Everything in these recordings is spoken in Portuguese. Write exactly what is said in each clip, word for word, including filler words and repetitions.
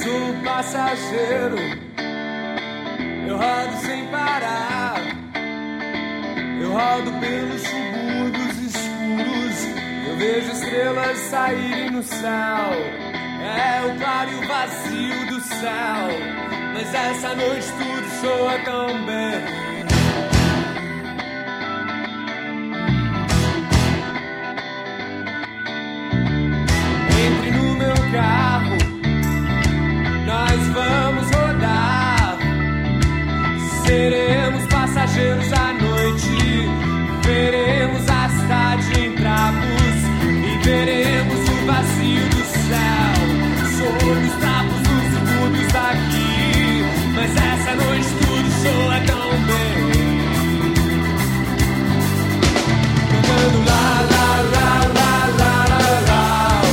sou o passageiro, eu rodo sem parar. Eu rodo pelos subúrbios escuros, eu vejo estrelas saírem no céu. É o claro e o vazio do céu, mas essa noite tudo soa tão bem. Entre no meu carro, nós vamos rodar. Seremos passageiros à noite, veremos a cidade em trapos e veremos o vazio do céu. Sob os trapos dos subúrbios daqui, mas essa noite tudo soa tão bem. Cantando lá, lá, lá, lá, lá, lá, lá.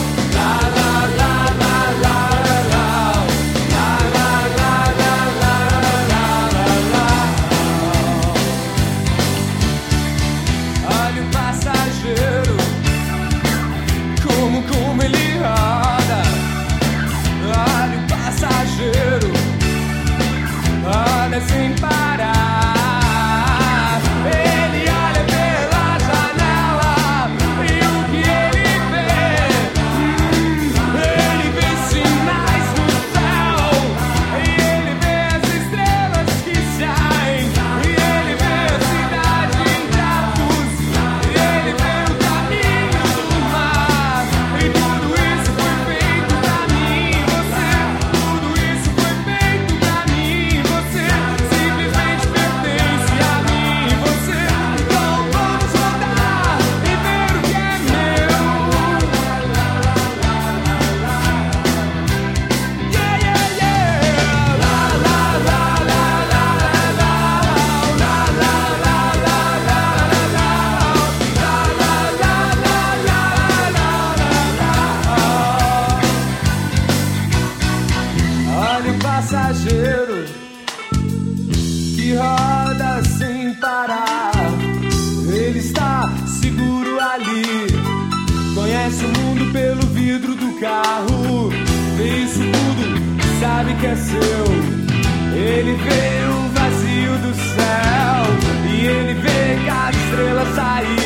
Como ele roda, olha o passageiro, roda sem parar. Ele olha pela janela e o que ele vê? Hum, ele vê sinais no céu, e ele vê as estrelas que saem, e ele vê a cidade em trapos, e ele vê o caminho do mar. E tudo isso foi feito pra mim, você. Tudo isso foi feito pra mim, você. Simplesmente pertence a mim, você. Então vamos rodar e ver o que é meu. Yeah, yeah, yeah. La, la, la, la, la, la, la. La, la, la, la, la, la, la. La, la, la, la, la, la, la. Olha o passageiro que roda sem parar. Ele está seguro ali, conhece o mundo pelo vidro do carro. Vê isso tudo, sabe que é seu. Ele vê o vazio do céu e ele vê cada estrela sair.